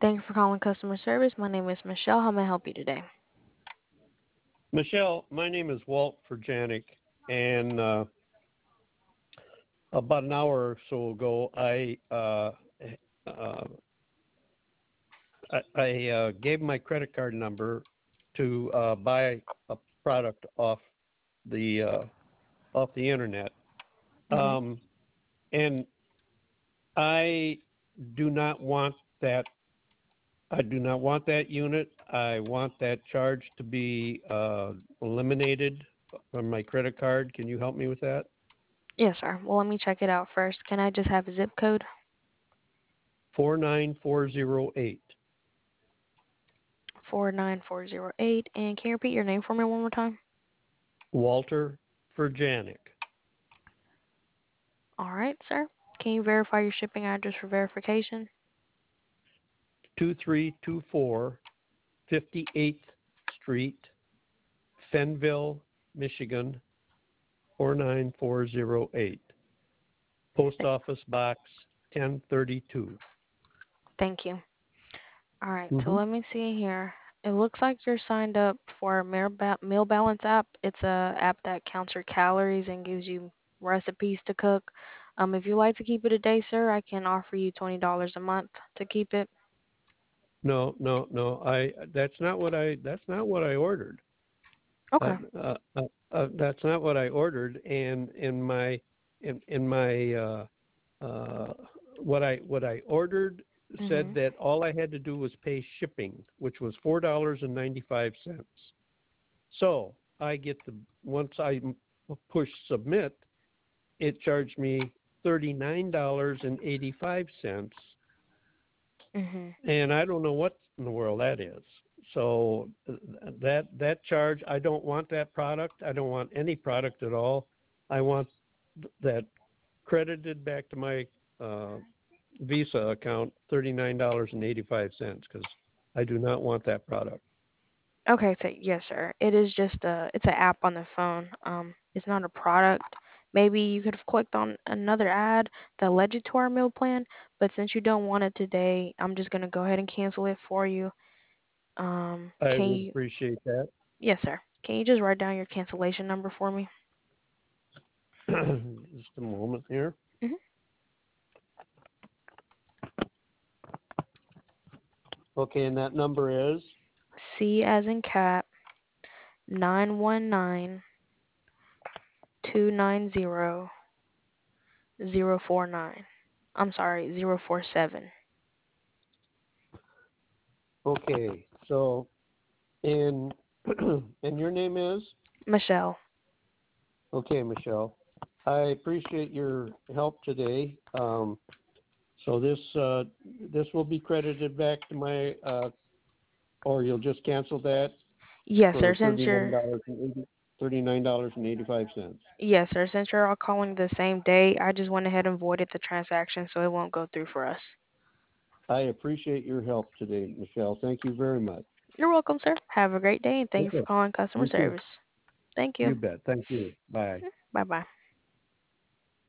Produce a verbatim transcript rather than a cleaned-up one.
Thank you for calling customer service. My name is Michelle. How may I help you today? Michelle, my name is Walt Furjanic, and uh, about an hour or so ago, I uh, uh, I, I uh, gave my credit card number to uh, buy a product off the uh, off the internet, Mhm. um, and I do not want that. I do not want that unit. I want that charge to be uh, eliminated from my credit card. Can you help me with that? Yes, sir. Well, let me check it out first. Can I just have a zip code? Four nine four zero eight. four nine four zero eight. And can you repeat your name for me one more time? Walter Furjanic. All right, sir. Can you verify your shipping address for verification? two three two four fifty-eighth Street, Fenville, Michigan, four nine four zero eight. Post Th- Office Box ten thirty-two. Thank you. All right, so Mm-hmm. let me see here. It looks like you're signed up for a Meal Ba- Meal Balance app. It's a app that counts your calories and gives you recipes to cook. Um, if you like to keep it a day, sir, I can offer you twenty dollars a month to keep it. No, no, no. I that's not what I that's not what I ordered. Uh, Okay. uh, uh, uh, that's not what I ordered. And in my in in my uh, uh, what I what I ordered said Mhm. that all I had to do was pay shipping, which was four dollars and ninety five cents. So I get the once I m- push submit, it charged me thirty nine dollars and eighty five cents, Mhm. and I don't know what in the world that is. So uh, that that charge, I don't want that product. I don't want any product at all. I want th- that credited back to my uh, Visa account, thirty nine dollars and eighty five cents, because I do not want that product. Okay, so yes, sir. It is just a it's an app on the phone. Um, it's not a product. Maybe you could have clicked on another ad that led you to our meal plan, but since you don't want it today, I'm just gonna go ahead and cancel it for you. Um, I can would you? appreciate that. Yes, sir. Can you just write down your cancellation number for me? Just a moment here. Mhm. Okay, and that number is C as in cat nine one nine two nine zero zero four nine. I'm sorry, zero four seven. okay. So, and and your name is Michelle. okay, Michelle. I appreciate your help today. Um, so this uh, this will be credited back to my, uh, or you'll just cancel that Yes, sir. for Since thirty nine you're dollars and eighty thirty nine dollars and eighty five cents. Yes, sir. Since you're all calling the same day, I just went ahead and voided the transaction so it won't go through for us. I appreciate your help today, Michelle. Thank you very much. You're welcome, sir. Have a great day and thank you for Okay. calling customer You too. service. Thank you. You bet. Thank you. Bye. Bye bye.